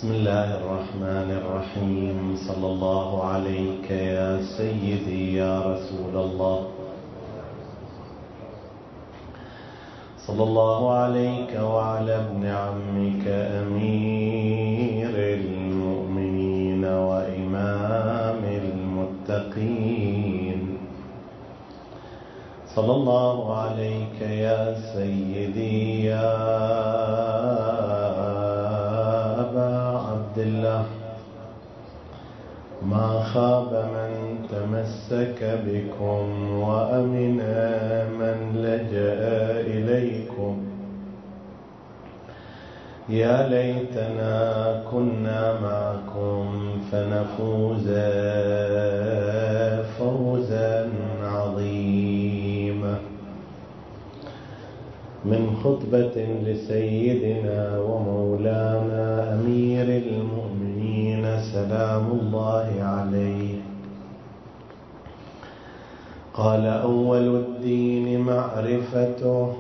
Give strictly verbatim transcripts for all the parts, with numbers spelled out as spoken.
بسم الله الرحمن الرحيم. صلى الله عليك يا سيدي يا رسول الله، صلى الله عليك وعلى ابن عمك أمير المؤمنين وإمام المتقين، صلى الله عليك يا سيدي يا أبا عبد الله. ما خاب من تمسك بكم وأمن من لجأ إليكم. يا ليتنا كنا معكم فنفوز فوزا عظيما. من خطبة لسيدنا ومولانا أمير المؤمنين سلام الله عليه، قال: أول الدين معرفته،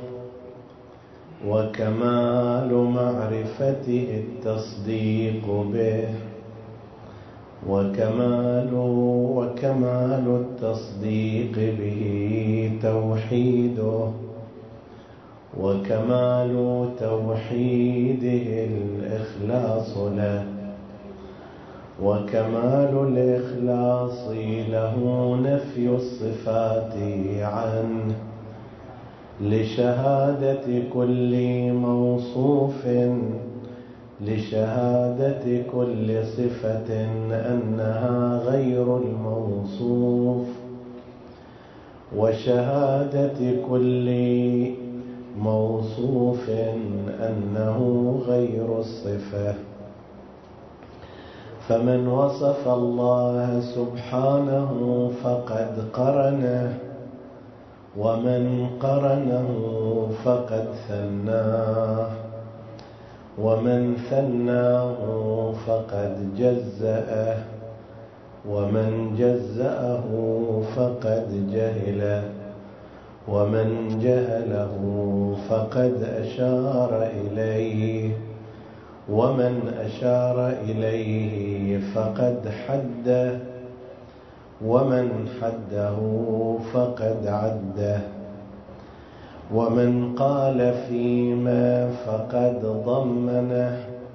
وكمال معرفته التصديق به، وكمال وكمال التصديق به توحيده، وكمال توحيده الإخلاص له، وكمال الإخلاص له نفي الصفات عنه، لشهادة كل موصوف لشهادة كل صفة أنها غير الموصوف، وشهادة كل موصوف أنه غير الصفة. فمن وصف الله سبحانه فقد قرنه، ومن قرنه فقد ثناه، ومن ثناه فقد جزأه، ومن جزأه فقد جهله، ومن جهله فقد أشار إليه، ومن أشار إليه فقد حده، ومن حده فقد عده، ومن قال فيما فقد ضمنه،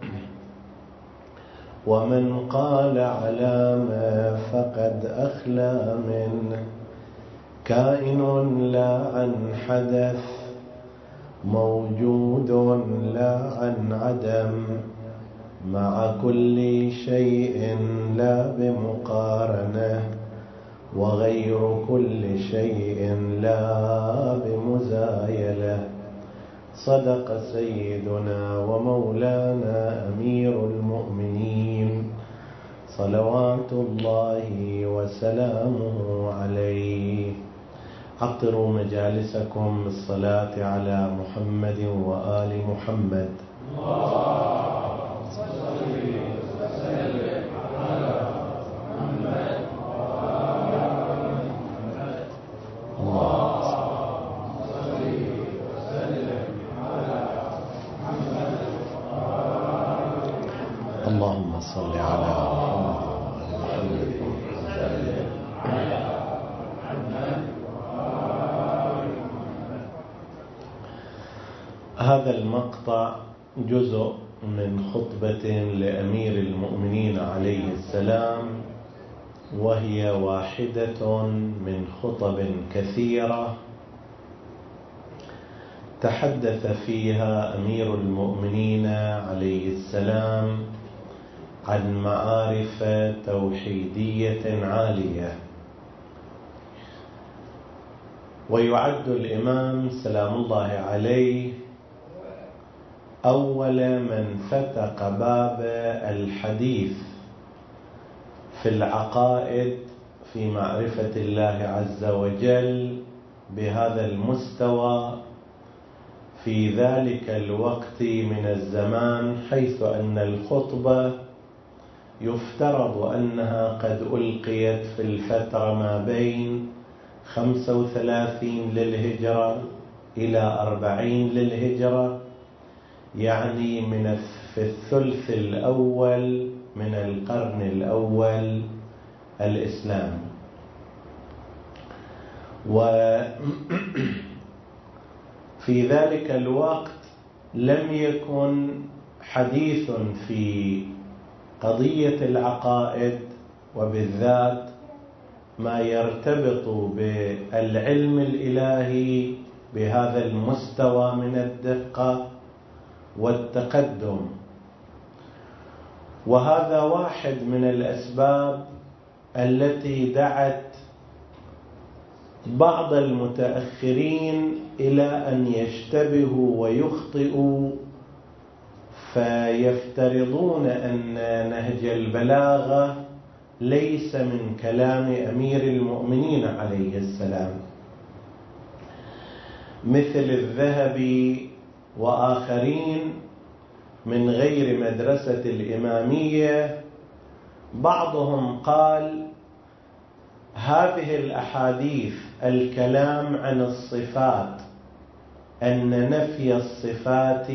ومن قال على ما فقد أخلى منه. كائن لا عن حدث، موجود لا عن عدم، مع كل شيء لا بمقارنة، وغير كل شيء لا بمزايلة. صدق سيدنا ومولانا أمير المؤمنين صلوات الله وسلامه عليه. عطروا مجالسكم بالصلاة على محمد وآل محمد. اللهم صل وسلم على محمد وآل محمد. اللهم صل وسلم على محمد وآل محمد. اللهم صل على محمد وسلم على محمد. هذا المقطع جزء من خطبة لأمير المؤمنين عليه السلام، وهي واحدة من خطب كثيرة تحدث فيها أمير المؤمنين عليه السلام عن معارف توحيدية عالية. ويعد الإمام سلام الله عليه أول من فتق باب الحديث في العقائد في معرفة الله عز وجل بهذا المستوى في ذلك الوقت من الزمان، حيث أن الخطبة يفترض أنها قد ألقيت في الفترة ما بين خمسة وثلاثين للهجرة إلى أربعين للهجرة، يعني من في الثلث الأول من القرن الأول الإسلامي. وفي ذلك الوقت لم يكن حديث في قضية العقائد، وبالذات ما يرتبط بالعلم الإلهي بهذا المستوى من الدقة والتقدم. وهذا واحد من الأسباب التي دعت بعض المتأخرين إلى أن يشتبهوا ويخطئوا، فيفترضون أن نهج البلاغة ليس من كلام أمير المؤمنين عليه السلام، مثل الذهبي وآخرين من غير مدرسة الإمامية. بعضهم قال هذه الأحاديث الكلام عن الصفات، أن نفي الصفات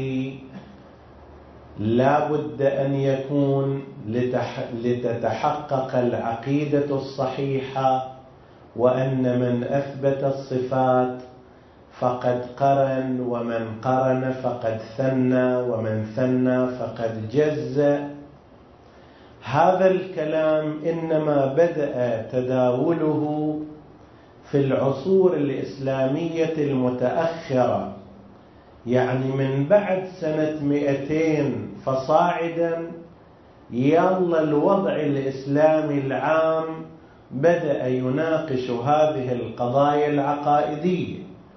لا بد أن يكون لتتحقق العقيدة الصحيحة، وأن من أثبت الصفات فقد قرن، ومن قرن فقد ثنى، ومن ثنى فقد جز. هذا الكلام إنما بدأ تداوله في العصور الإسلامية المتأخرة، يعني من بعد سنة مئتين فصاعدا، يلا الوضع الإسلامي العام بدأ يناقش هذه القضايا العقائدية،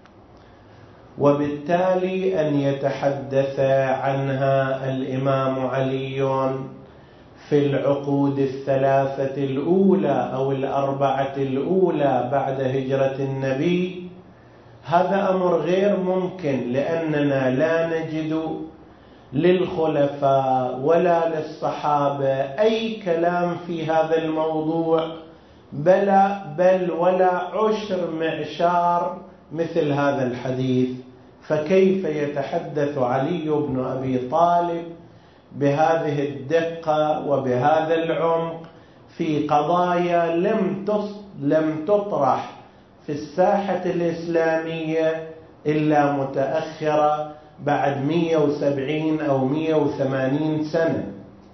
وبالتالي أن يتحدث عنها الإمام علي في العقود الثلاثة الأولى أو الأربعة الأولى بعد هجرة النبي، هذا أمر غير ممكن، لأننا لا نجد للخلفاء ولا للصحابة أي كلام في هذا الموضوع، بل, بل ولا عشر معشار مثل هذا الحديث. فكيف يتحدث علي بن أبي طالب بهذه الدقة وبهذا العمق في قضايا لم لم تطرح في الساحة الإسلامية إلا متأخرة بعد مئة وسبعين أو مئة وثمانين سنة؟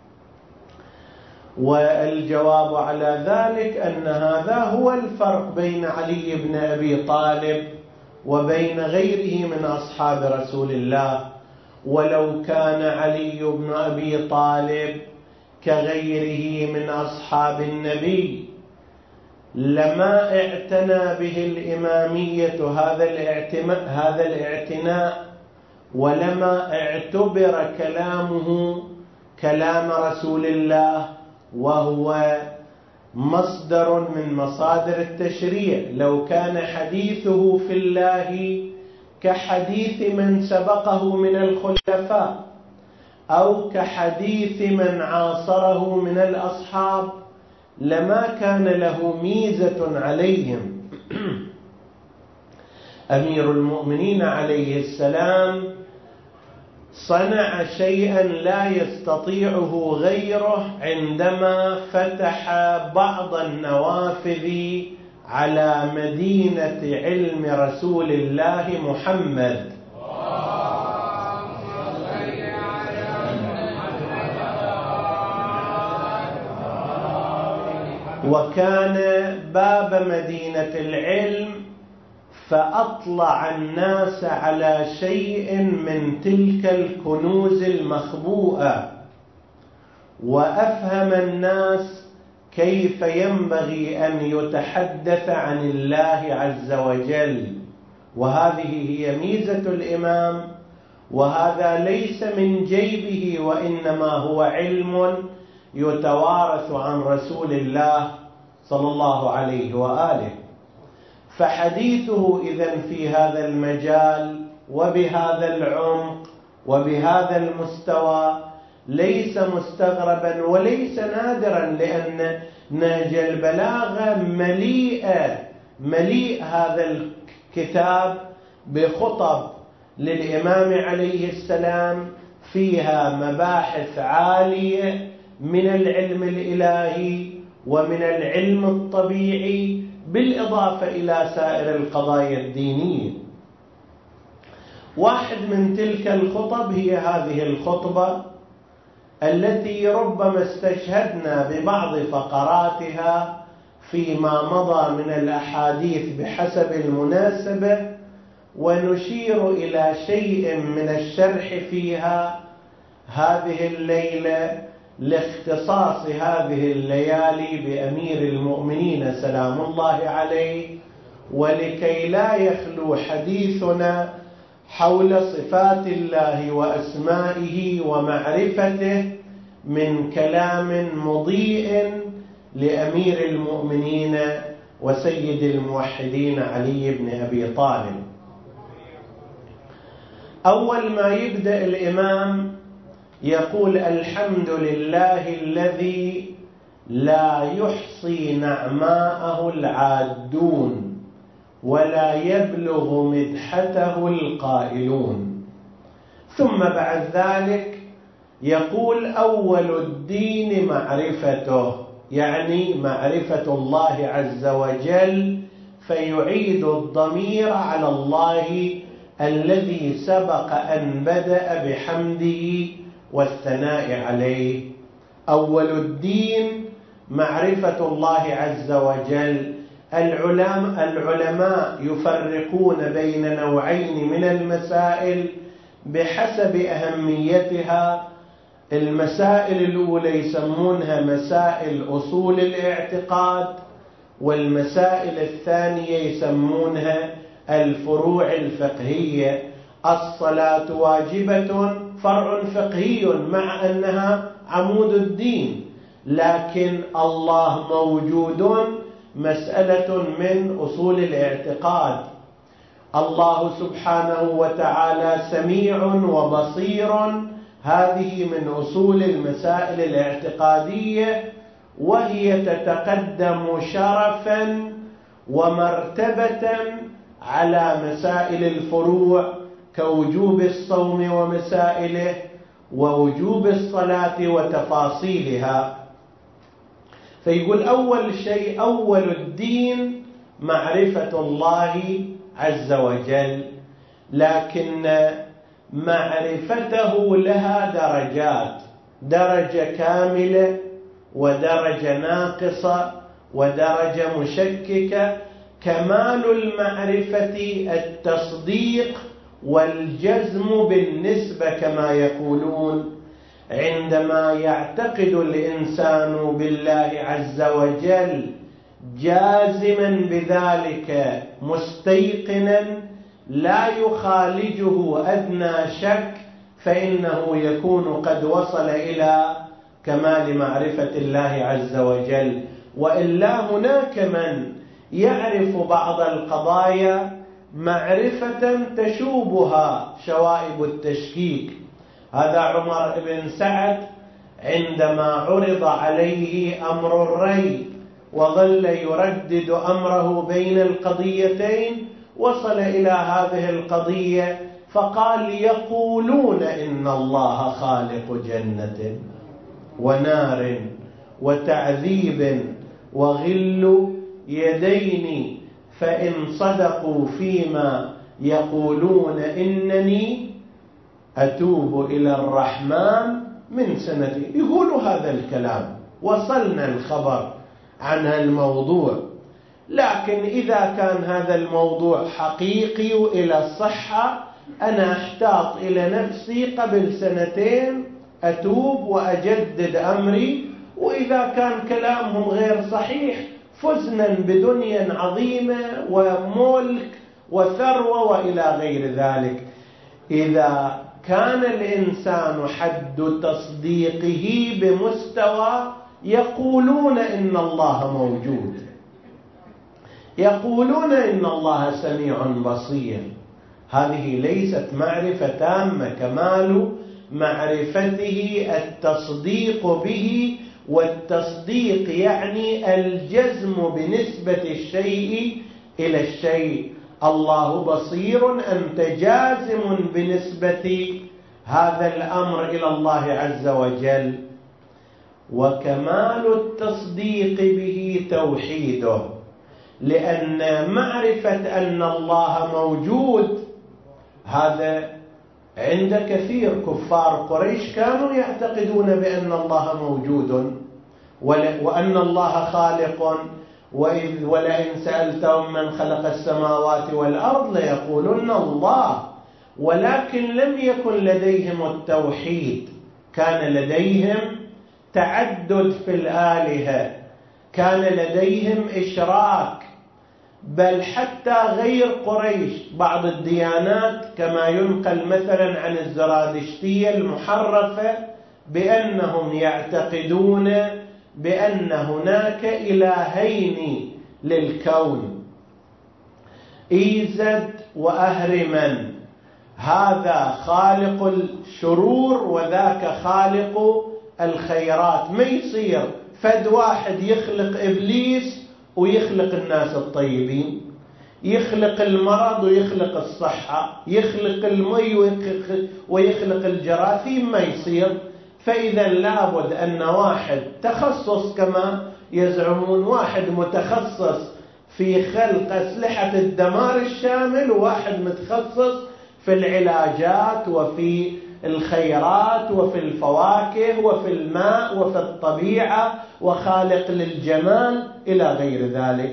والجواب على ذلك أن هذا هو الفرق بين علي بن أبي طالب وبين غيره من أصحاب رسول الله. ولو كان علي بن أبي طالب كغيره من أصحاب النبي لما اعتنى به الإمامية هذا الاعتناء، ولما اعتبر كلامه كلام رسول الله وهو مصدر من مصادر التشريع. لو كان حديثه في الله كحديث من سبقه من الخلفاء أو كحديث من عاصره من الأصحاب لما كان له ميزة عليهم. أمير المؤمنين عليه السلام صنع شيئا لا يستطيعه غيره عندما فتح بعض النوافذ على مدينة علم رسول الله محمد. وكان باب مدينة العلم، فأطلع الناس على شيء من تلك الكنوز المخبوءة، وأفهم الناس كيف ينبغي أن يتحدث عن الله عز وجل. وهذه هي ميزة الإمام، وهذا ليس من جيبه، وإنما هو علم يتوارث عن رسول الله صلى الله عليه وآله. فحديثه إذن في هذا المجال وبهذا العمق وبهذا المستوى ليس مستغربا وليس نادرا، لأن نهج البلاغة مليئة مليء هذا الكتاب بخطب للإمام عليه السلام فيها مباحث عالية من العلم الإلهي ومن العلم الطبيعي، بالإضافة إلى سائر القضايا الدينية. واحد من تلك الخطب هي هذه الخطبة التي ربما استشهدنا ببعض فقراتها فيما مضى من الأحاديث بحسب المناسبة، ونشير إلى شيء من الشرح فيها هذه الليلة لاختصاص هذه الليالي بأمير المؤمنين سلام الله عليه، ولكي لا يخلو حديثنا حول صفات الله وأسمائه ومعرفته من كلام مضيء لأمير المؤمنين وسيد الموحدين علي بن أبي طالب. أول ما يبدأ الإمام يقول: الحمد لله الذي لا يحصي نعماءه العادون ولا يبلغ مدحته القائلون. ثم بعد ذلك يقول: أول الدين معرفته، يعني معرفة الله عز وجل، فيعيد الضمير على الله الذي سبق أن بدأ بحمده والثناء عليه. أول الدين معرفة الله عز وجل. العلماء يفرقون بين نوعين من المسائل بحسب أهميتها. المسائل الأولى يسمونها مسائل أصول الاعتقاد، والمسائل الثانية يسمونها الفروع الفقهية. الصلاة واجبة فرع فقهي مع أنها عمود الدين، لكن الله موجود مسألة من أصول الاعتقاد. الله سبحانه وتعالى سميع وبصير، هذه من أصول المسائل الاعتقادية، وهي تتقدم شرفا ومرتبة على مسائل الفروع كوجوب الصوم ومسائله ووجوب الصلاة وتفاصيلها. فيقول أول شيء أول الدين معرفة الله عز وجل، لكن معرفته لها درجات: درجة كاملة ودرجة ناقصة ودرجة مشككة. كمال المعرفة التصديق والجزم بالنسبة كما يقولون، عندما يعتقد الإنسان بالله عز وجل جازما بذلك مستيقنا لا يخالجه أدنى شك، فإنه يكون قد وصل إلى كمال معرفة الله عز وجل. وإلا هناك من يعرف بعض القضايا معرفة تشوبها شوائب التشكيك. هذا عمر بن سعد عندما عرض عليه أمر الري وظل يردد أمره بين القضيتين، وصل إلى هذه القضية فقال: يقولون إن الله خالق جنة ونار وتعذيب وغل يدين، فإن صدقوا فيما يقولون إنني أتوب إلى الرحمن من سنة. يقولوا هذا الكلام، وصلنا الخبر عن الموضوع. لكن إذا كان هذا الموضوع حقيقي وإلى الصحة، أنا أحتاط إلى نفسي قبل سنتين أتوب وأجدد أمري. وإذا كان كلامهم غير صحيح، فزنا بدنيا عظيمة وملك وثروة وإلى غير ذلك. إذا كان الإنسان حد تصديقه بمستوى يقولون إن الله موجود، يقولون إن الله سميع بصير، هذه ليست معرفة تامة. كمال معرفته التصديق به، والتصديق يعني الجزم بنسبة الشيء إلى الشيء. الله بصير، أنت جازم بنسبة هذا الأمر إلى الله عز وجل. وكمال التصديق به توحيده، لأن معرفة أن الله موجود هذا عند كثير كفار قريش كانوا يعتقدون بأن الله موجود وأن الله خالق، وإذ ولئن سألتهم من خلق السماوات والأرض ليقولن الله، ولكن لم يكن لديهم التوحيد، كان لديهم تعدد في الآلهة، كان لديهم إشراك، بل حتى غير قريش بعض الديانات كما ينقل مثلا عن الزرادشتية المحرفة بأنهم يعتقدون بأن هناك إلهين للكون، إيزد وأهرمن، هذا خالق الشرور وذاك خالق الخيرات. ما يصير فد واحد يخلق إبليس ويخلق الناس الطيبين، يخلق المرض ويخلق الصحة، يخلق المي ويخلق الجراثيم، ما يصير. فإذا لابد أن واحد تخصص كما يزعمون، واحد متخصص في خلق أسلحة الدمار الشامل، وواحد متخصص في العلاجات وفي الخيرات وفي الفواكه وفي الماء وفي الطبيعة وخالق للجمال إلى غير ذلك.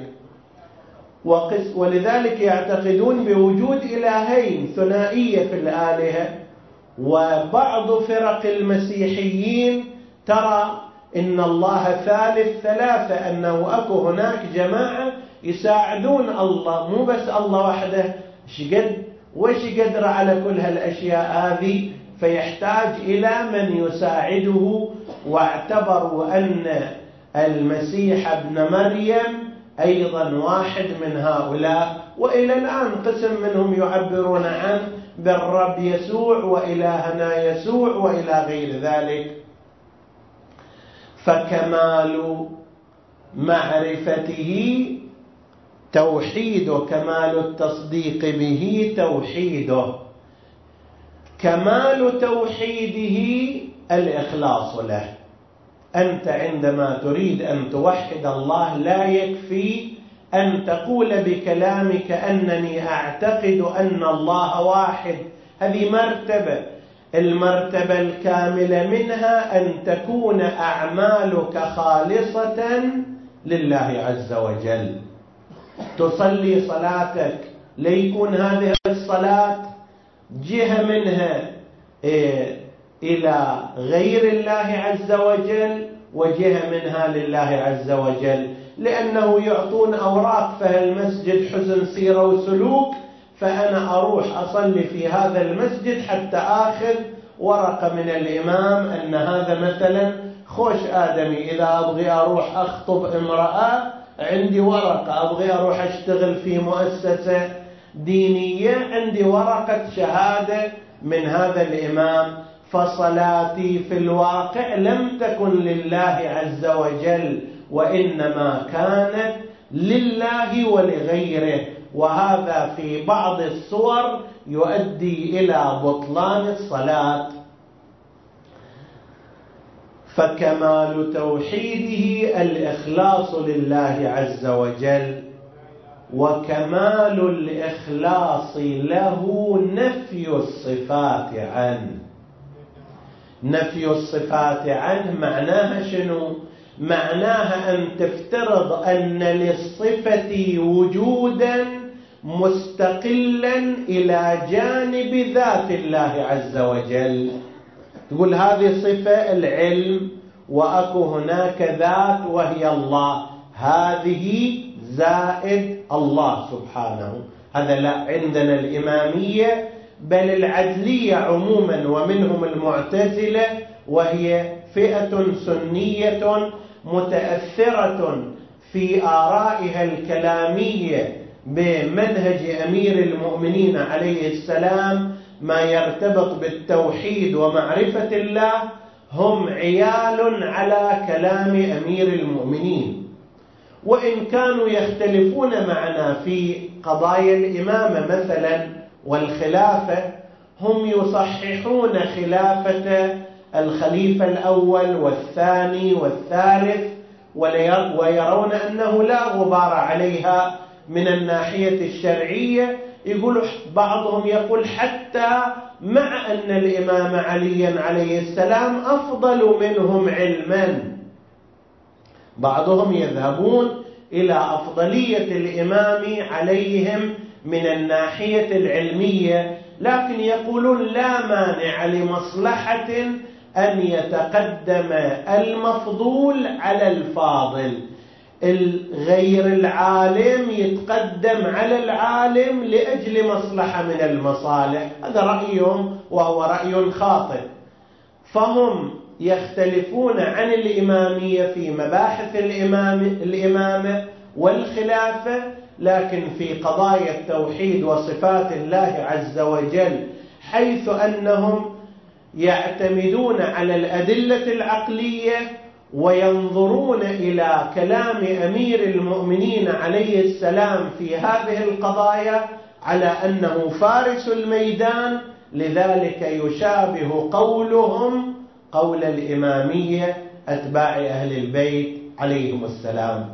ولذلك يعتقدون بوجود إلهين، ثنائية في الآلهة. وبعض فرق المسيحيين ترى إن الله ثالث ثلاثة، أنه أكو هناك جماعة يساعدون الله، مو بس الله وحده، شقد وش قدر على كل هالأشياء هذه، فيحتاج إلى من يساعده. واعتبروا أن المسيح ابن مريم أيضا واحد من هؤلاء، وإلى الآن قسم منهم يعبرون عنه بالرب يسوع وإلهنا يسوع وإلى غير ذلك. فكمال معرفته توحيده، كمال التصديق به توحيده. كمال توحيده الإخلاص له. أنت عندما تريد أن توحد الله لا يكفي أن تقول بكلامك أنني أعتقد أن الله واحد، هذه مرتبة. المرتبة الكاملة منها أن تكون أعمالك خالصة لله عز وجل. تصلي صلاتك ليكون هذه الصلاة جهة منها إلى غير الله عز وجل وجهة منها لله عز وجل، لأنه يعطون أوراق فهالمسجد حسن سيرة وسلوك، فأنا أروح أصلي في هذا المسجد حتى آخذ ورقة من الإمام أن هذا مثلا خوش آدمي، إذا أبغي أروح أخطب امرأة عندي ورقة، أبغي أروح أشتغل في مؤسسة دينية عندي ورقة شهادة من هذا الإمام. فصلاتي في الواقع لم تكن لله عز وجل، وإنما كانت لله ولغيره، وهذا في بعض الصور يؤدي إلى بطلان الصلاة. فكمال توحيده الإخلاص لله عز وجل، وكمال الإخلاص له نفي الصفات عنه. نفي الصفات عنه معناها شنو؟ معناها أن تفترض أن للصفة وجودا مستقلا إلى جانب ذات الله عز وجل. تقول هذه صفة العلم، وأكو هناك ذات وهي الله، هذه زائد الله سبحانه. هذا لا عندنا الإمامية بل العدلية عموما، ومنهم المعتزلة، وهي فئة سنية متأثرة في آرائها الكلامية بمنهج أمير المؤمنين عليه السلام ما يرتبط بالتوحيد ومعرفة الله، هم عيال على كلام أمير المؤمنين، وإن كانوا يختلفون معنا في قضايا الإمامة مثلا والخلافة، هم يصححون خلافة الخليفة الأول والثاني والثالث، ويرون أنه لا غبار عليها من الناحية الشرعية. يقول بعضهم يقول حتى مع أن الإمام علي عليه السلام أفضل منهم علما، بعضهم يذهبون إلى أفضلية الإمام عليهم من الناحية العلمية، لكن يقولون لا مانع لمصلحة أن يتقدم المفضول على الفاضل، الغير العالم يتقدم على العالم لأجل مصلحة من المصالح. هذا رأيهم وهو رأي خاطئ. فهم يختلفون عن الإمامية في مباحث الإمام الإمامة والخلافة، لكن في قضايا التوحيد وصفات الله عز وجل حيث أنهم يعتمدون على الأدلة العقلية وينظرون إلى كلام أمير المؤمنين عليه السلام في هذه القضايا على أنه فارس الميدان، لذلك يشابه قولهم قول الإمامية أتباع أهل البيت عليهم السلام.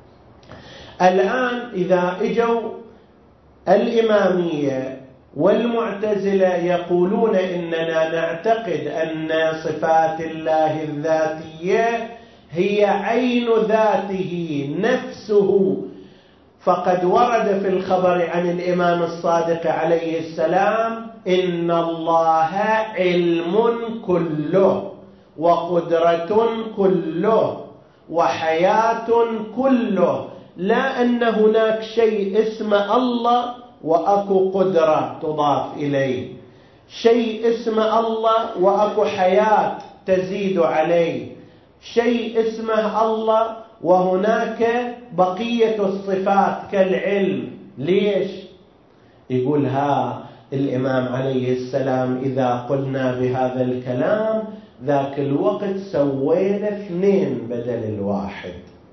الآن إذا اجوا الإمامية والمعتزلة يقولون إننا نعتقد أن صفات الله الذاتية هي عين ذاته نفسه، فقد ورد في الخبر عن الإمام الصادق عليه السلام إن الله علم كله وقدرة كله وحياة كله، لا أن هناك شيء اسمه الله وأكو قدرة تضاف إليه، شيء اسمه الله وأكو حياة تزيد عليه، شيء اسمه الله وهناك بقية الصفات كالعلم. ليش؟ يقول ها الإمام عليه السلام إذا قلنا بهذا الكلام ذاك الوقت سوينا اثنين بدل الواحد،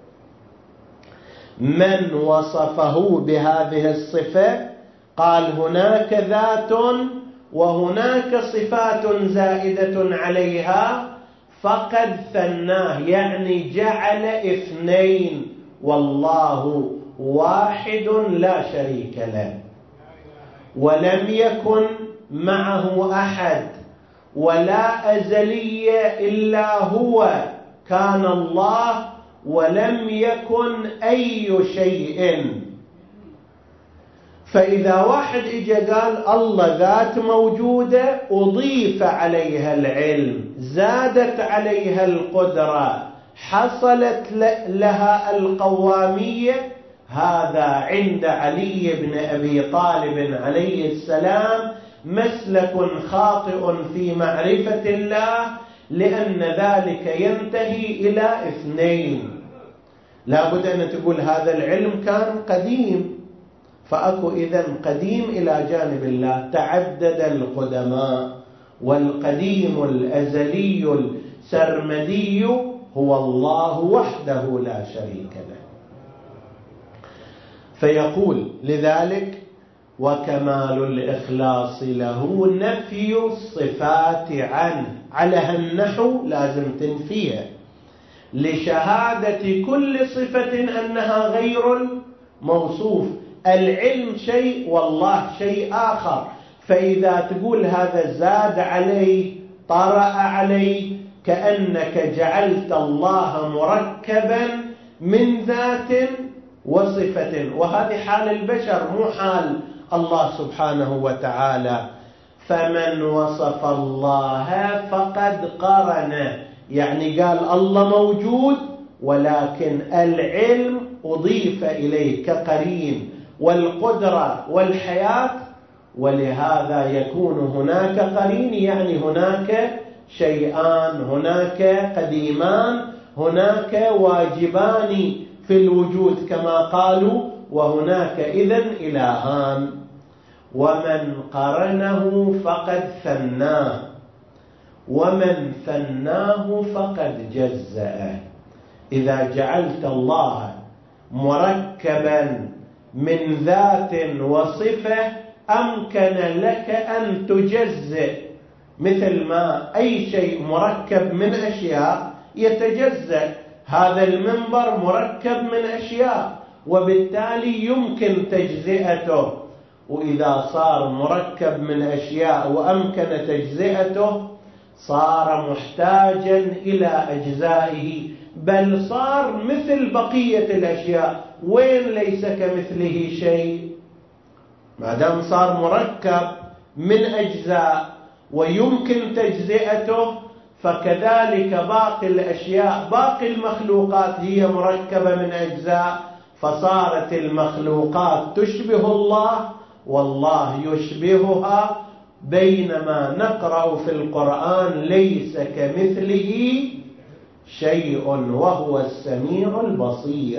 من وصفه بهذه الصفة قال هناك ذات وهناك صفات زائدة عليها فقد ثناه، يعني جعل اثنين، والله واحد لا شريك له ولم يكن معه أحد ولا أزلي إلا هو، كان الله ولم يكن أي شيء. فإذا واحد إجا قال الله ذات موجودة أضيف عليها العلم، زادت عليها القدرة، حصلت لها القوامية، هذا عند علي بن أبي طالب عليه السلام مسلك خاطئ في معرفة الله، لأن ذلك ينتهي إلى اثنين. لا بد أن تقول هذا العلم كان قديم، فأكو إذن قديم إلى جانب الله، تعدد القدماء، والقديم الأزلي السرمدي هو الله وحده لا شريك له. فيقول لذلك وكمال الإخلاص له نفي الصفات عنه، على هالنحو لازم تنفيها لشهادة كل صفة أنها غير الموصوف. العلم شيء والله شيء آخر، فإذا تقول هذا زاد عليه طرأ عليه كأنك جعلت الله مركبا من ذات وصفة، وهذه حال البشر مو حال الله سبحانه وتعالى. فمن وصف الله فقد قرن، يعني قال الله موجود ولكن العلم أضيف إليه كقرين، والقدرة والحياة، ولهذا يكون هناك قرين، يعني هناك شيئان، هناك قديمان، هناك واجبان في الوجود كما قالوا، وهناك إذن إلهان. ومن قرنه فقد ثناه، ومن ثناه فقد جزأه. إذا جعلت الله مركبا من ذات وصفة أمكن لك أن تجزئ، مثل ما أي شيء مركب من أشياء يتجزأ، هذا المنبر مركب من أشياء وبالتالي يمكن تجزئته، وإذا صار مركب من أشياء وأمكن تجزئته صار محتاجا إلى أجزائه، بل صار مثل بقية الأشياء. وين ليس كمثله شيء؟ ما دام صار مركب من أجزاء ويمكن تجزئته، فكذلك باقي الأشياء باقي المخلوقات هي مركبة من أجزاء، فصارت المخلوقات تشبه الله والله يشبهها، بينما نقرأ في القرآن ليس كمثله شيء وهو السميع البصير،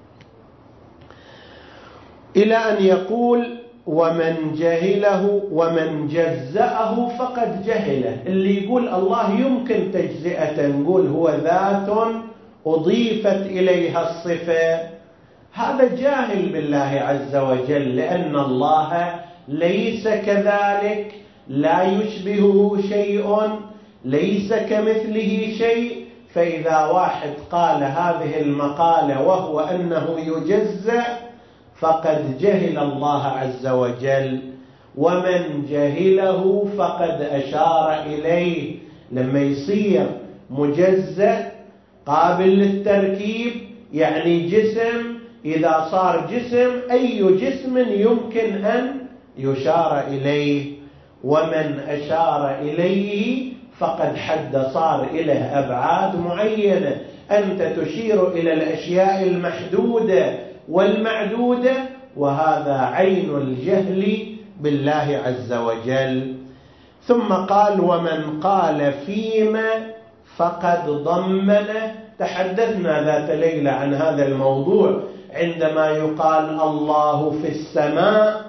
إلى أن يقول ومن جهله ومن جزأه فقد جهله. اللي يقول الله يمكن تجزئة، نقول هو ذات أضيفت إليها الصفة، هذا جاهل بالله عز وجل، لأن الله ليس كذلك، لا يشبهه شيء، ليس كمثله شيء. فإذا واحد قال هذه المقالة وهو أنه يجزأ فقد جهل الله عز وجل، ومن جهله فقد أشار إليه. لما يصير مجزأ قابل للتركيب يعني جسم، إذا صار جسم أي جسم يمكن أن يشار إليه، ومن أشار إليه فقد حد صار إليه أبعاد معينة. أنت تشير إلى الأشياء المحدودة والمعدودة، وهذا عين الجهل بالله عز وجل. ثم قال ومن قال فيما فقد ضمن. تحدثنا ذات ليلة عن هذا الموضوع، عندما يقال الله في السماء،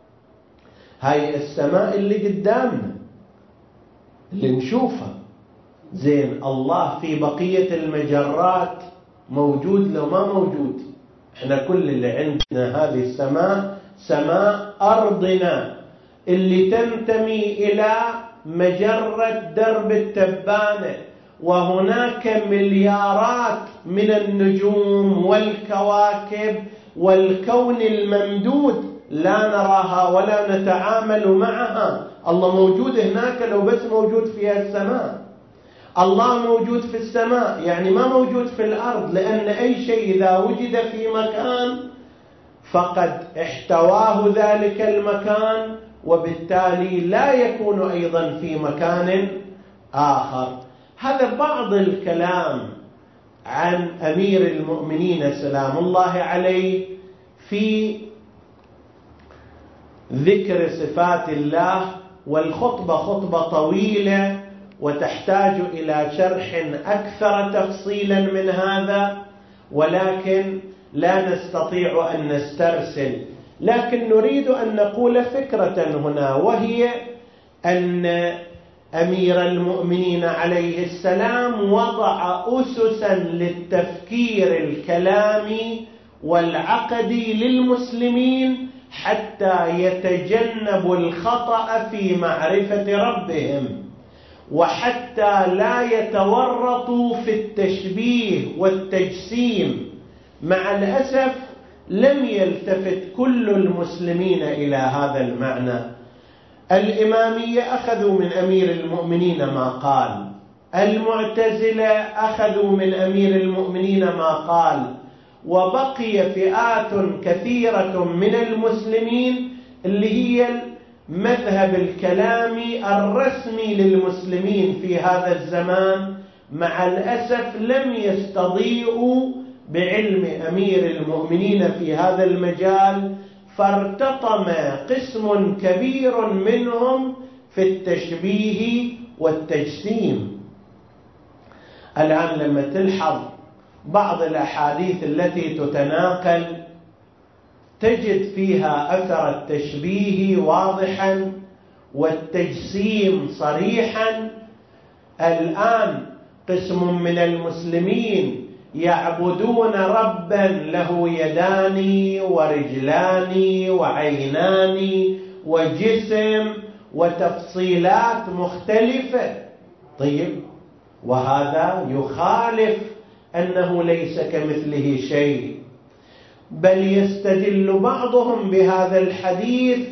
هاي السماء اللي قدامنا اللي نشوفها، زين الله في بقية المجرات موجود لو ما موجود؟ احنا كل اللي عندنا هذه السماء سماء أرضنا اللي تنتمي إلى مجرة درب التبانة، وهناك مليارات من النجوم والكواكب والكون الممدود لا نراها ولا نتعامل معها. الله موجود هناك لو بس موجود في السماء. الله موجود في السماء يعني ما موجود في الأرض، لأن أي شيء إذا وجد في مكان فقد احتواه ذلك المكان، وبالتالي لا يكون أيضا في مكان آخر. هذا بعض الكلام عن أمير المؤمنين سلام الله عليه في ذكر صفات الله، والخطبة خطبة طويلة وتحتاج إلى شرح أكثر تفصيلا من هذا، ولكن لا نستطيع أن نسترسل. لكن نريد أن نقول فكرة هنا، وهي أن أمير المؤمنين عليه السلام وضع أسسا للتفكير الكلامي والعقدي للمسلمين حتى يتجنبوا الخطأ في معرفة ربهم، وحتى لا يتورطوا في التشبيه والتجسيم. مع الأسف لم يلتفت كل المسلمين إلى هذا المعنى. الإمامية أخذوا من أمير المؤمنين ما قال، المعتزلة أخذوا من أمير المؤمنين ما قال، وبقي فئات كثيرة من المسلمين اللي هي المذهب الكلامي الرسمي للمسلمين في هذا الزمان، مع الأسف لم يستضيئوا بعلم أمير المؤمنين في هذا المجال، فارتطم قسم كبير منهم في التشبيه والتجسيم. الآن لما تلحظ بعض الأحاديث التي تتناقل تجد فيها أثر التشبيه واضحا والتجسيم صريحا. الآن قسم من المسلمين يعبدون ربا له يدان ورجلان وعينان وجسم وتفصيلات مختلفة. طيب، وهذا يخالف أنه ليس كمثله شيء، بل يستدل بعضهم بهذا الحديث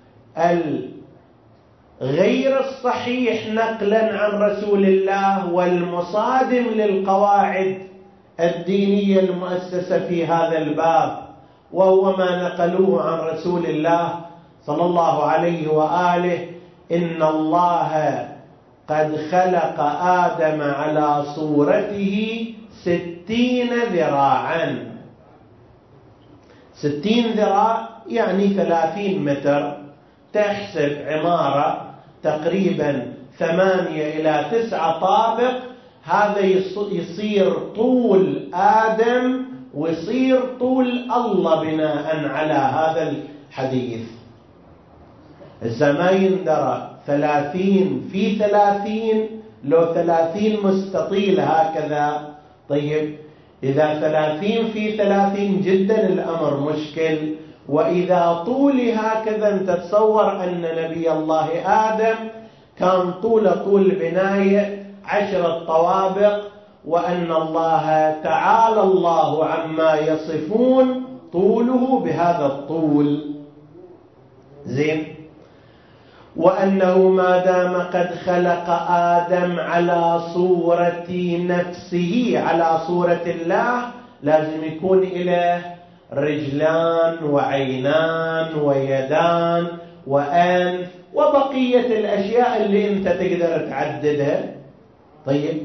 الغير الصحيح نقلا عن رسول الله والمصادم للقواعد الدينية المؤسسة في هذا الباب، وهو ما نقلوه عن رسول الله صلى الله عليه وآله: إن الله قد خلق آدم على صورته ستين ذراعا. ستين ذراع يعني ثلاثين متر. تحسب عمارة تقريبا ثمانية إلى تسعة طابق، هذا يصير طول آدم ويصير طول الله بناء على هذا الحديث. إذا ما يندرى ثلاثين في ثلاثين، لو ثلاثين مستطيل هكذا. طيب، إذا ثلاثين في ثلاثين جدا الأمر مشكل. وإذا طولي هكذا، أنت تصور أن نبي الله آدم كان طول طول بناية عشرة طوابق، وأن الله تعالى الله عما يصفون طوله بهذا الطول. زين. وأنه ما دام قد خلق آدم على صورة نفسه، على صورة الله، لازم يكون إله رجلان وعينان ويدان وأنف وبقية الأشياء اللي أنت تقدر تعددها. طيب،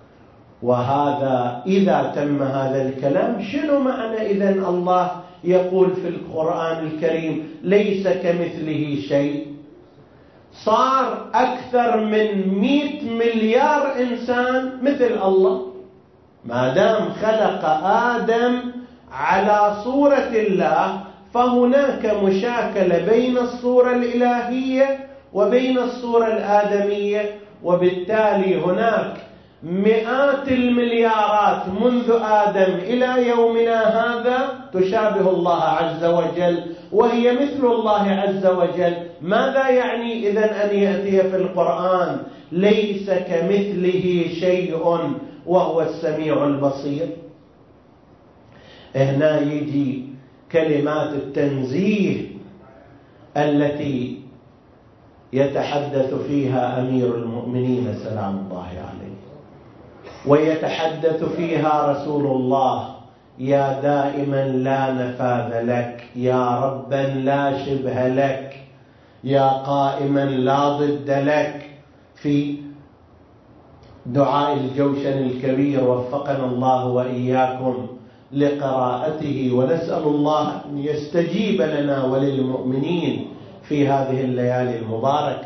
وهذا إذا تم هذا الكلام، شنو معنى إذن الله يقول في القرآن الكريم ليس كمثله شيء؟ صار أكثر من مئة مليار إنسان مثل الله. ما دام خلق آدم على صورة الله، فهناك مشاكلة بين الصورة الإلهية وبين الصورة الآدمية، وبالتالي هناك مئات المليارات منذ آدم إلى يومنا هذا تشابه الله عز وجل، وهي مثل الله عز وجل. ماذا يعني إذن أن يأتي في القرآن ليس كمثله شيء وهو السميع البصير؟ هنا يجي كلمات التنزيه التي يتحدث فيها أمير المؤمنين سلام الله عليه، ويتحدث فيها رسول الله: يا دائما لا نفاذ لك، يا ربا لا شبه لك، يا قائما لا ضد لك، في دعاء الجوشن الكبير وفقنا الله وإياكم لقراءته، ونسأل الله أن يستجيب لنا وللمؤمنين في هذه الليالي المباركة.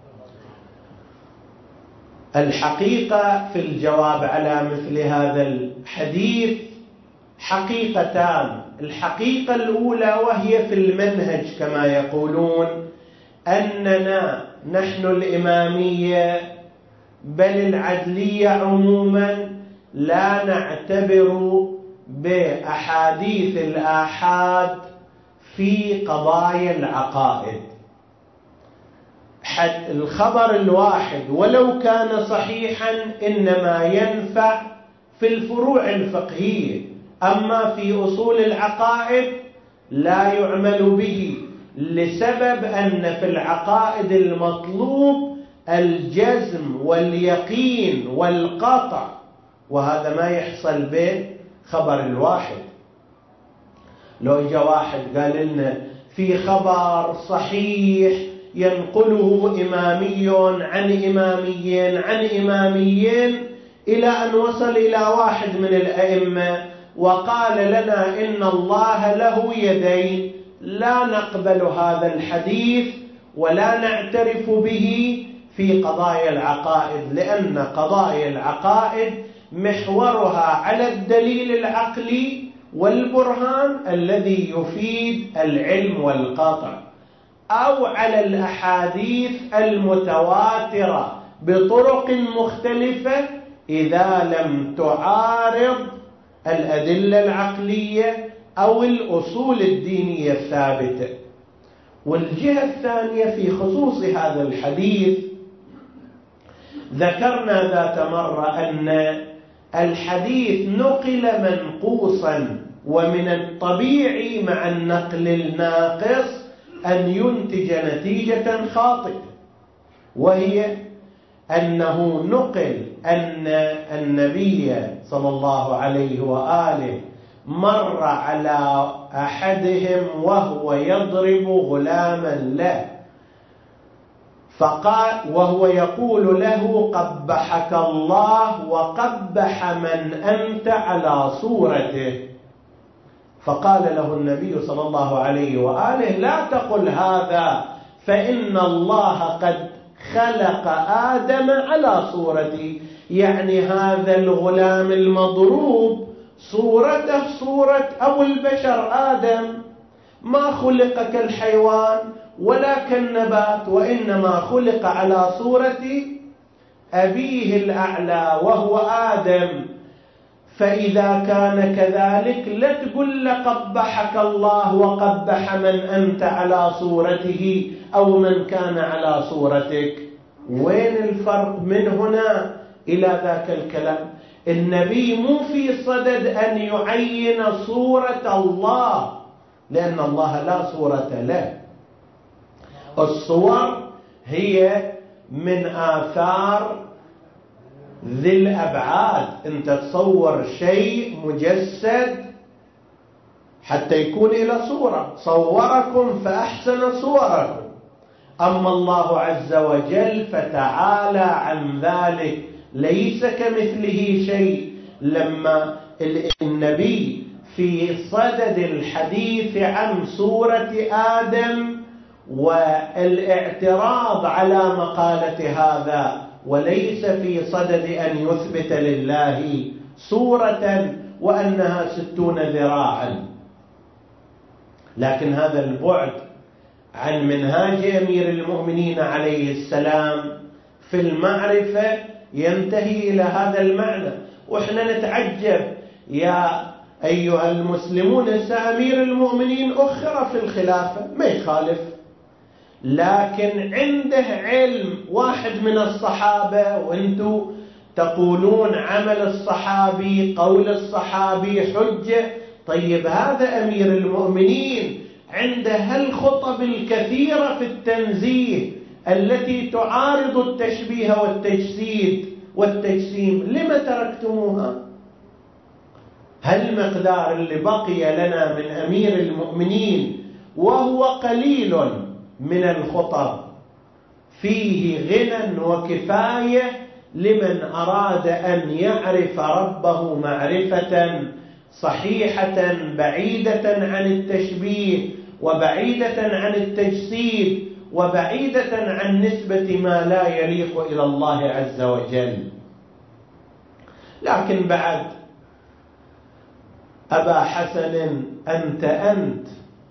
الحقيقة في الجواب على مثل هذا الحديث حقيقتان. الحقيقة الأولى وهي في المنهج كما يقولون، أننا نحن الإمامية بل العدلية عموما لا نعتبر بأحاديث الآحاد في قضايا العقائد. حد الخبر الواحد ولو كان صحيحا إنما ينفع في الفروع الفقهية، أما في أصول العقائد لا يعمل به، لسبب أن في العقائد المطلوب الجزم واليقين والقطع، وهذا ما يحصل به خبر الواحد. لو جاء واحد قال لنا في خبر صحيح ينقله إمامي عن إماميين عن إماميين إلى أن وصل إلى واحد من الأئمة وقال لنا إن الله له يدين، لا نقبل هذا الحديث ولا نعترف به في قضايا العقائد، لأن قضايا العقائد محورها على الدليل العقلي والبرهان الذي يفيد العلم والقطع، أو على الأحاديث المتواترة بطرق مختلفة إذا لم تعارض الأدلة العقلية أو الأصول الدينية الثابتة. والجهة الثانية في خصوص هذا الحديث، ذكرنا ذات مرة أن الحديث نقل منقوصا، ومن الطبيعي مع النقل الناقص أن ينتج نتيجة خاطئة، وهي أنه نقل أن النبي صلى الله عليه وآله مر على أحدهم وهو يضرب غلاما له، فقال وهو يقول له قبحك الله وقبح من أنت على صورته، فقال له النبي صلى الله عليه وآله لا تقل هذا، فإن الله قد خلق آدم على صورتي، يعني هذا الغلام المضروب صورته صورة أبو البشر آدم، ما خلق كالحيوان ولا كالنبات، وإنما خلق على صورة أبيه الأعلى وهو آدم. فإذا كان كذلك لا تقول قبحك الله وقبح من أنت على صورته أو من كان على صورتك. وين الفرق من هنا إلى ذاك الكلام؟ النبي مو في صدد أن يعين صورة الله، لأن الله لا صورة له. الصور هي من آثار ذي الأبعاد، أنت تصور شيء مجسد حتى يكون إلى صورة، صوركم فأحسن صوركم. أما الله عز وجل فتعالى عن ذلك، ليس كمثله شيء. لما النبي في صدد الحديث عن صورة آدم والاعتراض على مقالة هذا، وليس في صدد أن يثبت لله صورة وأنها ستون ذراعا. لكن هذا البعد عن منهاج أمير المؤمنين عليه السلام في المعرفة ينتهي إلى هذا المعنى. وإحنا نتعجب يا أيها المسلمون، أمير المؤمنين أخر في الخلافة ما يخالف، لكن عنده علم واحد من الصحابة، وانتم تقولون عمل الصحابي قول الصحابي حجة. طيب هذا أمير المؤمنين عنده هالخطب الكثيرة في التنزيه التي تعارض التشبيه والتجسيد والتجسيم، لما تركتموها؟ هالمقدار اللي بقي لنا من أمير المؤمنين وهو قليل من الخطب فيه غنى وكفاية لمن أراد أن يعرف ربه معرفة صحيحة بعيدة عن التشبيه وبعيدة عن التجسيد وبعيدة عن نسبة ما لا يليق إلى الله عز وجل. لكن بعد أبا حسن أنت أنت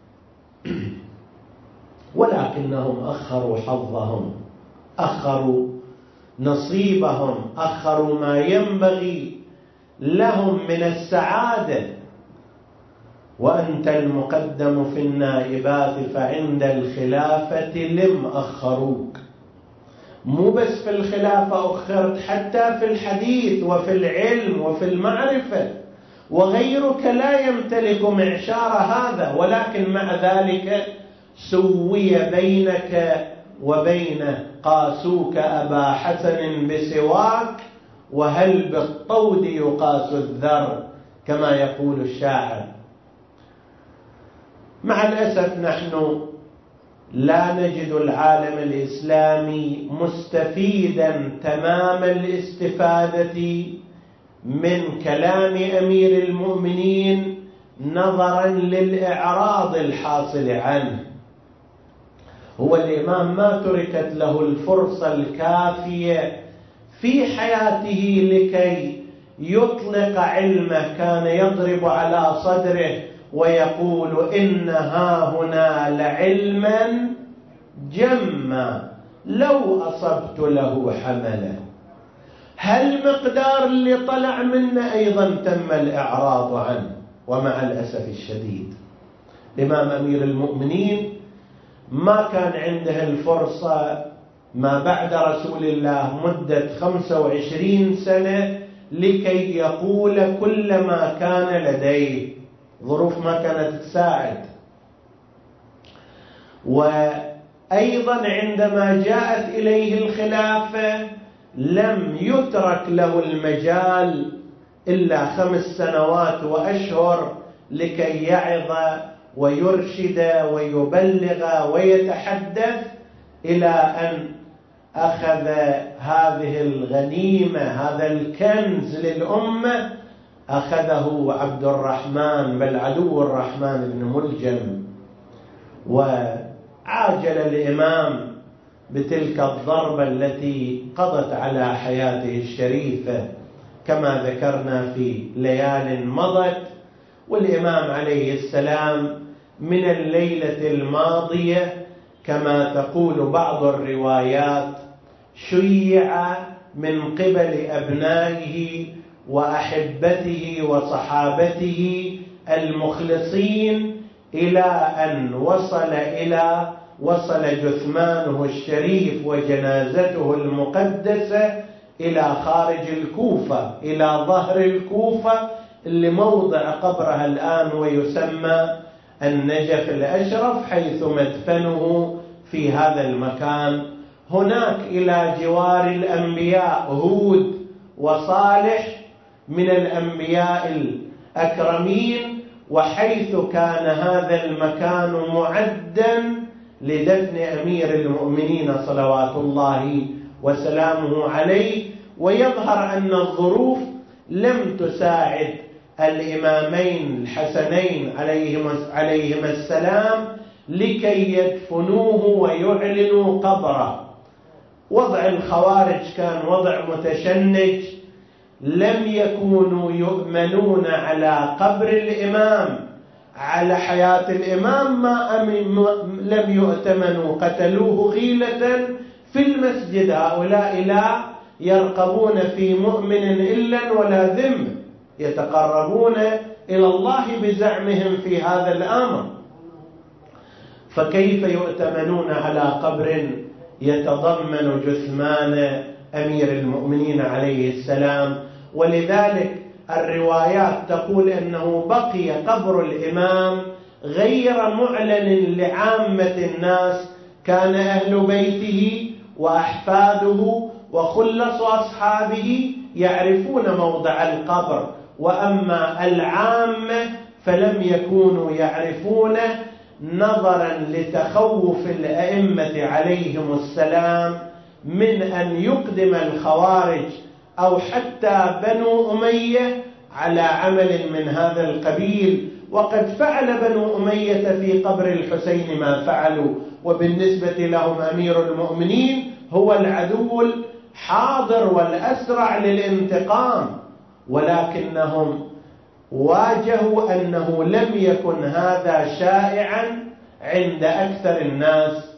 ولكنهم أخروا حظهم، أخروا نصيبهم، أخروا ما ينبغي لهم من السعادة. وأنت المقدم في النائبات فعند الخلافة لم أخروك. مو بس في الخلافة أخرت، حتى في الحديث وفي العلم وفي المعرفة، وغيرك لا يمتلك معشار هذا، ولكن مع ذلك سوي بينك وبينه، قاسوك أبا حسن بسواك، وهل بالطود يقاس الذر كما يقول الشاعر. مع الأسف نحن لا نجد العالم الإسلامي مستفيدا تمام الاستفادة من كلام أمير المؤمنين نظرا للإعراض الحاصل عنه. هو الإمام ما تركت له الفرصة الكافية في حياته لكي يطلق علمه، كان يضرب على صدره ويقول إن ها هنا لعلما جما لو أصبت له حملا. هل مقدار اللي طلع منه أيضا تم الإعراض عنه. ومع الأسف الشديد الإمام أمير المؤمنين ما كان عنده الفرصة ما بعد رسول الله مدة خمسة وعشرين سنة لكي يقول كل ما كان لديه، ظروف ما كانت تساعد. وأيضا عندما جاءت إليه الخلافة لم يترك له المجال إلا خمس سنوات وأشهر لكي يعظ ويرشد ويبلغ ويتحدث، إلى أن أخذ هذه الغنيمة، هذا الكنز للأمة، أخذه عبد الرحمن بل عدو الرحمن بن ملجم. وعاجل الإمام بتلك الضربة التي قضت على حياته الشريفة كما ذكرنا في ليال مضت. والإمام عليه السلام من الليلة الماضية كما تقول بعض الروايات شيع من قبل أبنائه وأحبته وصحابته المخلصين، إلى أن وصل إلى وصل جثمانه الشريف وجنازته المقدسة إلى خارج الكوفة، إلى ظهر الكوفة اللي موضع قبرها الآن ويسمى النجف الأشرف، حيث مدفنه في هذا المكان. هناك إلى جوار الأنبياء هود وصالح من الأنبياء الأكرمين، وحيث كان هذا المكان معدا لدفن أمير المؤمنين صلوات الله وسلامه عليه. ويظهر أن الظروف لم تساعد الإمامين الحسنين عليهما السلام لكي يدفنوه ويعلنوا قبره. وضع الخوارج كان وضع متشنج، لم يكونوا يؤمنون على قبر الإمام، على حياة الإمام ما لم يؤتمنوا، قتلوه غيلة في المسجد. هؤلاء لا يرقبون في مؤمن إلا ولا ذم، يتقربون إلى الله بزعمهم في هذا الأمر، فكيف يؤتمنون على قبر يتضمن جثمان أمير المؤمنين عليه السلام؟ ولذلك الروايات تقول أنه بقي قبر الإمام غير معلن لعامة الناس، كان أهل بيته وأحفاده وخلص أصحابه يعرفون موضع القبر، وأما العامة فلم يكونوا يعرفونه، نظرا لتخوف الأئمة عليهم السلام من أن يقدم الخوارج أو حتى بنو أمية على عمل من هذا القبيل. وقد فعل بنو أمية في قبر الحسين ما فعلوا، وبالنسبة لهم أمير المؤمنين هو العدو الحاضر والأسرع للانتقام، ولكنهم واجهوا أنه لم يكن هذا شائعا عند أكثر الناس،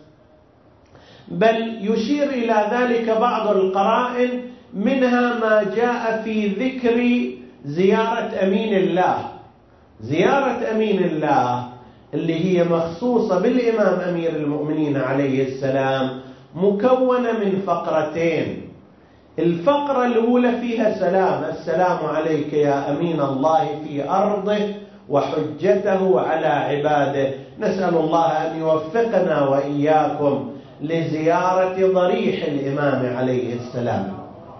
بل يشير إلى ذلك بعض القرائن، منها ما جاء في ذكر زيارة أمين الله. زيارة أمين الله اللي هي مخصوصة بالإمام أمير المؤمنين عليه السلام مكونة من فقرتين. الفقرة الأولى فيها سلام، السلام عليك يا أمين الله في أرضه وحجته على عباده، نسأل الله أن يوفقنا وإياكم لزيارة ضريح الإمام عليه السلام.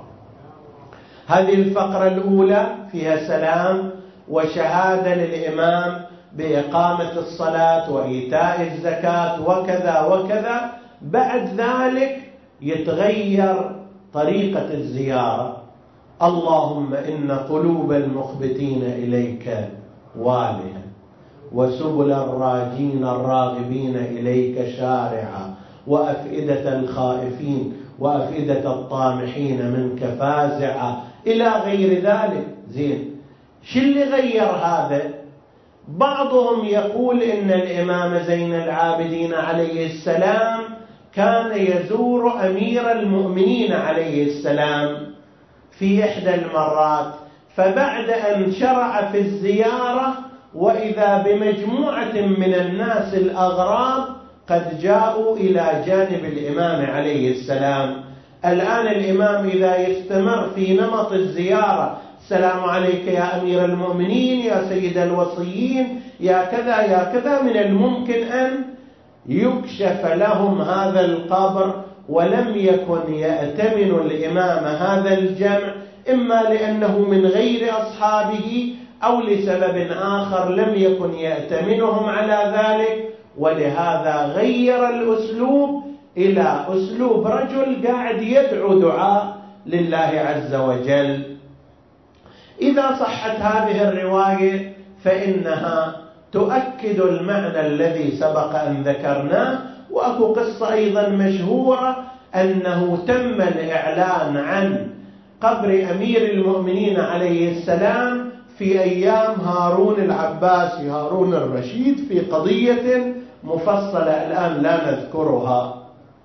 هذه الفقرة الأولى فيها سلام وشهادة للإمام بإقامة الصلاة وإيتاء الزكاة وكذا وكذا. بعد ذلك يتغير طريقة الزيارة. اللهم إن قلوب المخبتين إليك والهة، وسبل الراجين الراغبين إليك شارعة، وأفئدة الخائفين وأفئدة الطامحين منك فازعة، إلى غير ذلك. زين، شو اللي غير هذا؟ بعضهم يقول إن الإمام زين العابدين عليه السلام كان يزور أمير المؤمنين عليه السلام في إحدى المرات، فبعد أن شرع في الزيارة وإذا بمجموعة من الناس الأغراب قد جاءوا إلى جانب الإمام عليه السلام. الآن الإمام إذا يستمر في نمط الزيارة، السلام عليك يا أمير المؤمنين، يا سيد الوصيين، يا كذا يا كذا، من الممكن أن يكشف لهم هذا القبر، ولم يكن يأتمن الإمام هذا الجمع، إما لأنه من غير أصحابه أو لسبب آخر لم يكن يأتمنهم على ذلك، ولهذا غير الأسلوب إلى أسلوب رجل قاعد يدعو دعاء لله عز وجل. إذا صحت هذه الرواية فإنها تؤكد المعنى الذي سبق أن ذكرناه. وأكو قصة أيضا مشهورة أنه تم الإعلان عن قبر أمير المؤمنين عليه السلام في أيام هارون العباسي هارون الرشيد في قضية مفصلة الآن لا نذكرها.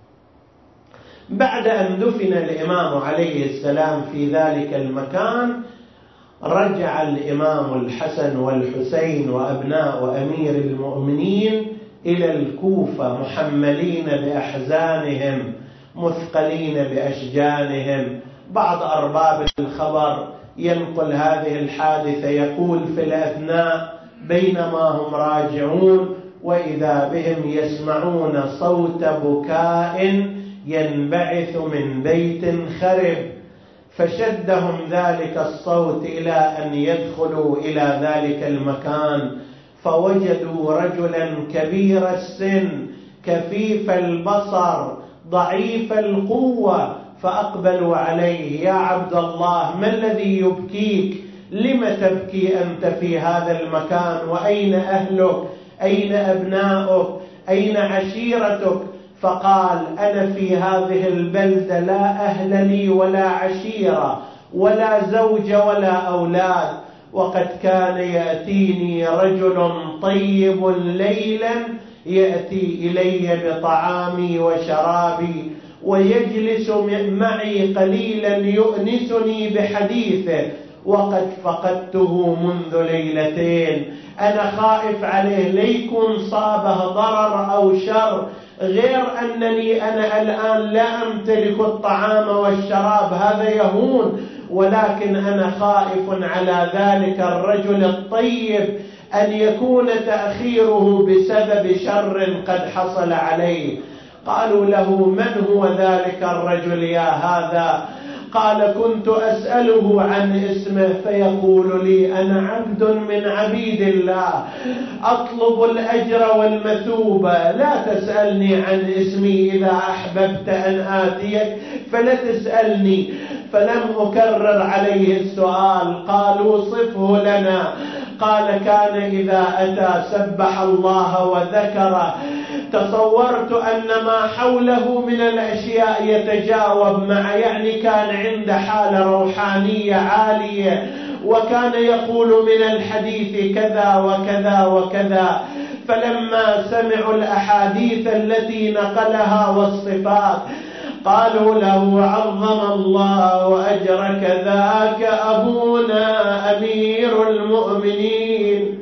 بعد أن دفن الإمام عليه السلام في ذلك المكان، رجع الإمام الحسن والحسين وأبناء أمير المؤمنين إلى الكوفة محملين بأحزانهم مثقلين بأشجانهم. بعض أرباب الخبر ينقل هذه الحادثة، يقول في الأثناء بينما هم راجعون وإذا بهم يسمعون صوت بكاء ينبعث من بيت خرب، فشدهم ذلك الصوت إلى أن يدخلوا إلى ذلك المكان، فوجدوا رجلا كبير السن كفيف البصر ضعيف القوة، فأقبلوا عليه: يا عبد الله، ما الذي يبكيك؟ لم تبكي أنت في هذا المكان؟ وأين أهلك؟ أين أبناؤك؟ أين عشيرتك؟ فقال: أنا في هذه البلدة لا أهل لي ولا عشيرة ولا زوج ولا أولاد، وقد كان يأتيني رجل طيب ليلا يأتي إلي بطعامي وشرابي ويجلس معي قليلا يؤنسني بحديثه، وقد فقدته منذ ليلتين. أنا خائف عليه ليكون صابه ضرر أو شر، غير أنني أنا الآن لا أمتلك الطعام والشراب، هذا يهون، ولكن أنا خائف على ذلك الرجل الطيب أن يكون تأخيره بسبب شر قد حصل عليه. قالوا له: من هو ذلك الرجل يا هذا؟ قال: كنت أسأله عن اسمه فيقول لي: أنا عبد من عبيد الله أطلب الأجر والمثوبة، لا تسألني عن اسمي، إذا أحببت أن آتيك فلا تسألني. فلم أكرر عليه السؤال. قالوا: صفه لنا. قال: كان إذا أتى سبح الله وذكره، تصورت أن ما حوله من الأشياء يتجاوب مع، يعني كان عنده حالة روحانية عالية، وكان يقول من الحديث كذا وكذا وكذا. فلما سمعوا الأحاديث التي نقلها والصفات قالوا له: عظم الله أجرك، ذاك أبونا أمير المؤمنين،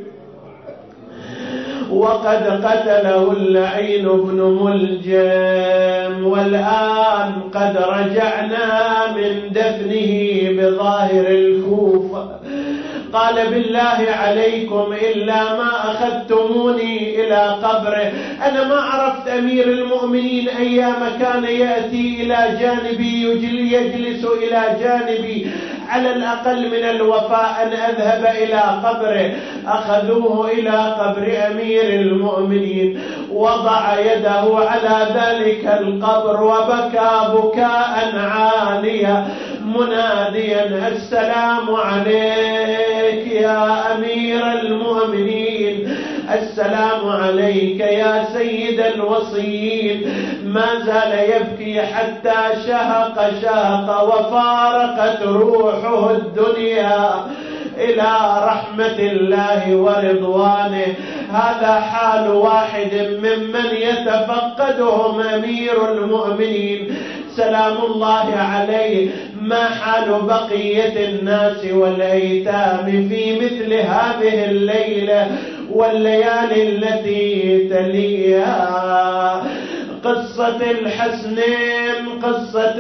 وقد قتله اللعين بن ملجم، والآن قد رجعنا من دفنه بظاهر الكوفة. قال: بالله عليكم إلا ما أخذتموني إلى قبره، أنا ما عرفت أمير المؤمنين أيام كان يأتي إلى جانبي يجلس إلى جانبي، على الأقل من الوفاء أن أذهب إلى قبره. أخذوه إلى قبر أمير المؤمنين، وضع يده على ذلك القبر وبكى بكاء عاليا مناديا: السلام عليك يا أمير المؤمنين، السلام عليك يا سيد الوصيين. ما زال يبكي حتى شهق شهق وفارقت روحه الدنيا إلى رحمة الله ورضوانه. هذا حال واحد ممن يتفقدهم أمير المؤمنين سلام الله عليه. ما حال بقية الناس والأيتام في مثل هذه الليلة والليالي التي تليها. قصة الحسنين، قصة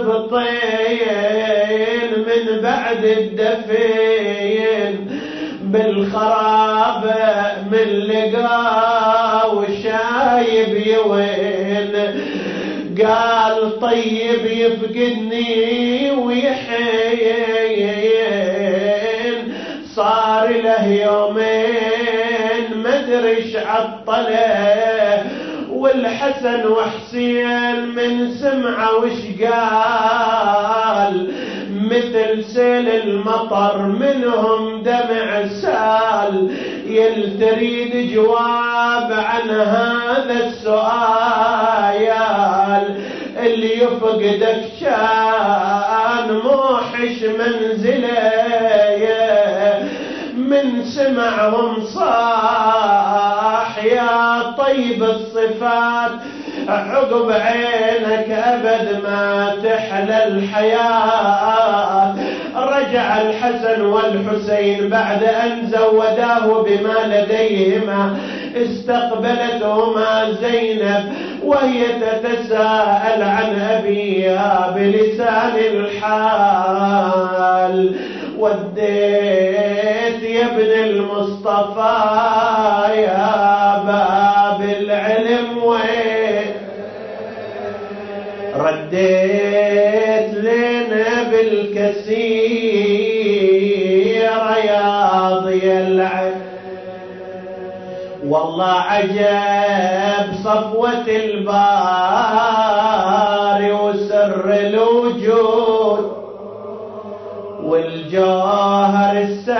السبطين من بعد الدفين بالخرابة من لقاه وشايب يوين. قال طيب يفقدني ويحين، صار له يومين مدرش عطله. والحسن وحسين من سمعه وش قال، مثل سيل المطر منهم دمع سال. يل تريد جواب عن هذا السؤال، اللي يفقدك كان موحش منزله. من سمعهم صاح يا طيب الصفات، عقب عينك أبد ما تحلى الحياة. رجع الحسن والحسين بعد أن زوداه بما لديهما. استقبلتهما زينب وهي تتساءل عن أبيها بلسان الحال. وديت يا ابن المصطفى يا باب العلم وين، رديت لنا بالكثير يا ضي العين. والله عجب صفوة الباري وسر الوجود، والجوهر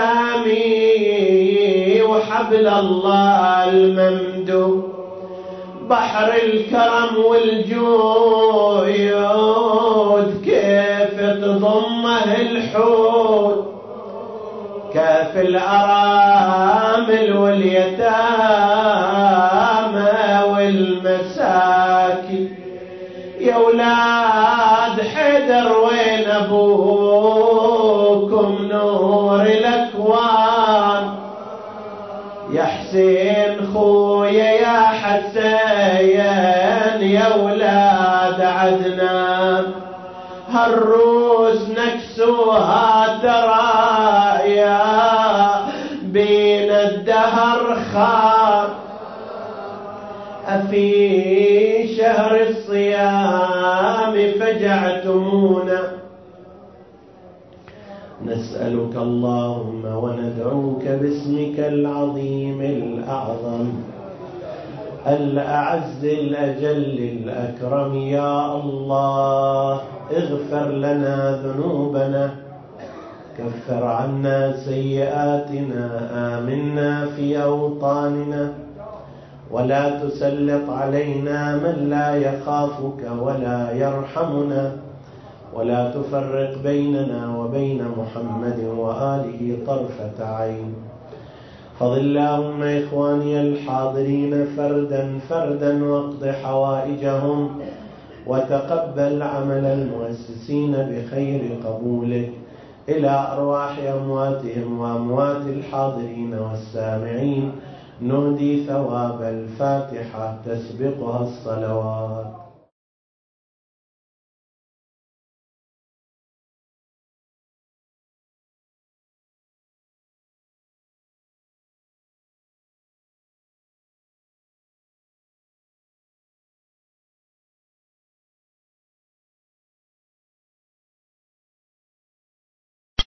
السامي وحبل الله الممدود. بحر الكرم والجود كيف تضمه الحوت. كاف الأرامل واليتامى والمساكين. يا ولاد حيدر وين أبوكم نور الأكوان. يا حسين خويا يا حسين يا ولاد عدنان. هالروس نكسوها ترى يا بين الدهر خان. أفي شهر الصيام فجعتمونا. نسألك اللهم وندعوك باسمك العظيم الأعظم الأعز الأجل الأكرم. يا الله اغفر لنا ذنوبنا، كفر عنا سيئاتنا، آمنا في أوطاننا، ولا تسلط علينا من لا يخافك ولا يرحمنا، ولا تفرق بيننا وبين محمد وآله طرفة عين. فضل اللهم إخواني الحاضرين فردا فردا واقض حوائجهم، وتقبل عمل المؤسسين بخير قبولك إلى أرواح أمواتهم وأموات الحاضرين والسامعين. نهدي ثواب الفاتحة تسبقها الصلوات.